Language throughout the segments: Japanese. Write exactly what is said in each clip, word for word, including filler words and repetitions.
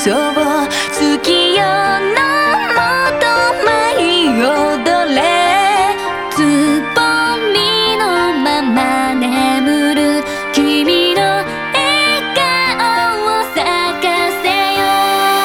そう月夜のもと舞い踊れつぼみのまま眠る君の笑顔を咲かせよ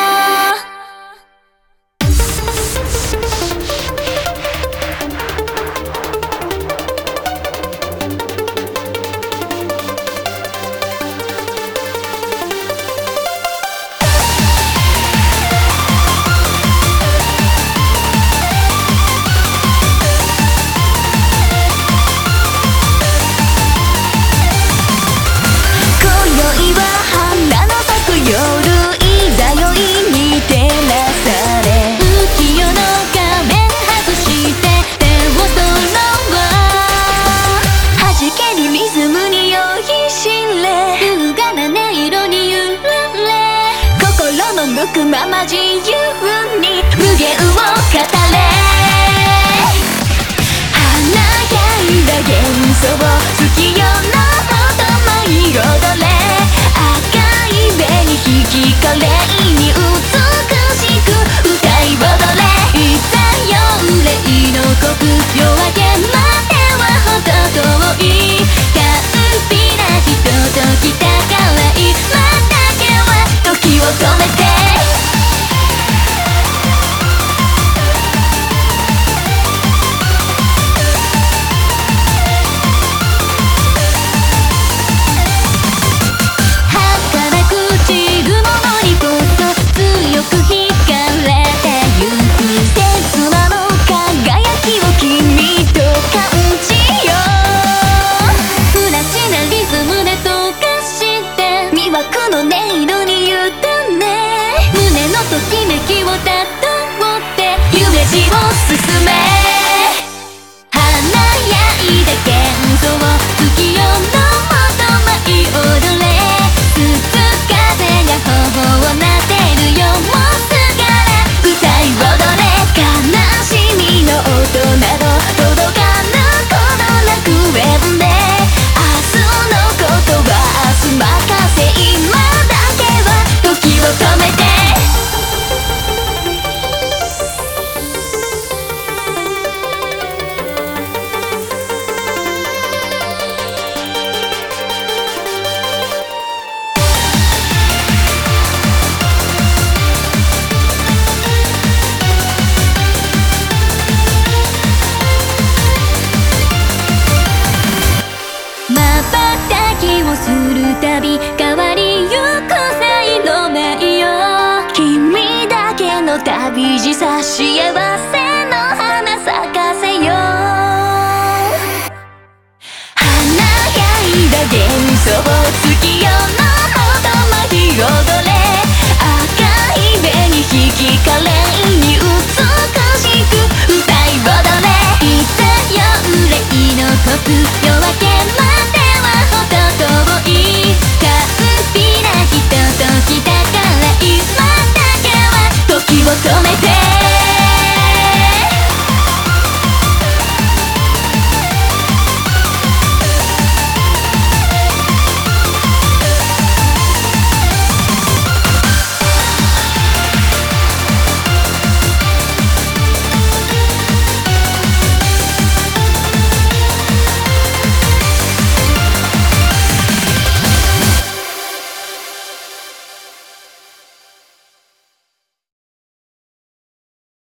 向くまま自由に無限を語れ華やいだ幻想月夜の音舞い踊れ赤い紅引きカレーに美しく歌い踊れいざ夜霊の刻夜明けまではほど遠い完璧なひとときたから今だけは時を止めての音色に委ね胸のときめきをたどって夢路を進め華やいだ幻想月夜の元舞い踊れ涼風が頬をなでるよもすがら歌い踊れ悲しみの音など届かぬこの楽園で明日のことは明日任せ今時を止めて瞬きをするたび変わりゆく才の名よ君だけの旅路さ幸せ